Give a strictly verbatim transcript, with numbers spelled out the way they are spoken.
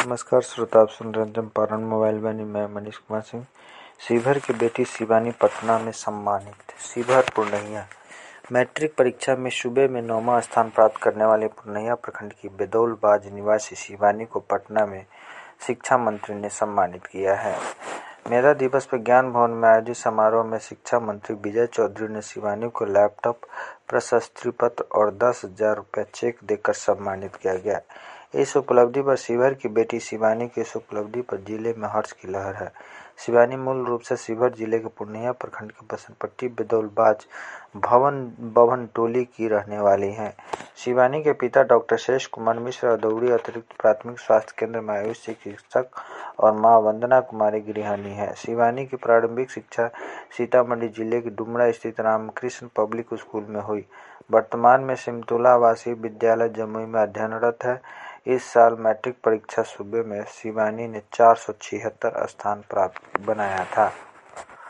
नमस्कार श्रोता, आप सुन रहे हैं चंपारण मोबाइल वाणी। मैं मनीष कुमार सिंह। शिवहर की बेटी शिवानी पटना में सम्मानित। शिवहर पूर्णिया मैट्रिक परीक्षा में सूबे में नौवां स्थान प्राप्त करने वाले पूर्णिया प्रखंड की बेदौलबाज निवासी शिवानी को पटना में शिक्षा मंत्री ने सम्मानित किया है। मेधा दिवस पर ज्ञान भवन में आयोजित समारोह में शिक्षा मंत्री विजय चौधरी ने शिवानी को लैपटॉप, प्रशस्ति पत्र और दस हजार रुपये चेक देकर सम्मानित किया गया। इस उपलब्धि पर शिवहर की बेटी शिवानी की इस उपलब्धि पर जिले में हर्ष की लहर है। शिवानी मूल रूप से शिवहर जिले के पूर्णिया प्रखंड के बसंतपट्टी बेदौलबाज भवन बभन टोली की रहने वाली हैं। शिवानी के पिता डॉक्टर शेष कुमार मिश्र अदौड़ी अतिरिक्त प्राथमिक स्वास्थ्य केंद्र में आयुष चिकित्सक और मां वंदना कुमारी गृहिणी है। शिवानी की प्रारंभिक शिक्षा सीतामढ़ी जिले के डुमरा स्थित रामकृष्ण पब्लिक स्कूल में हुई। वर्तमान में सिमतोला आवासीय विद्यालय जमुई में अध्ययनरत है। इस साल मैट्रिक परीक्षा सूबे में शिवानी ने चार सौ छिहत्तर स्थान प्राप्त बनाया था।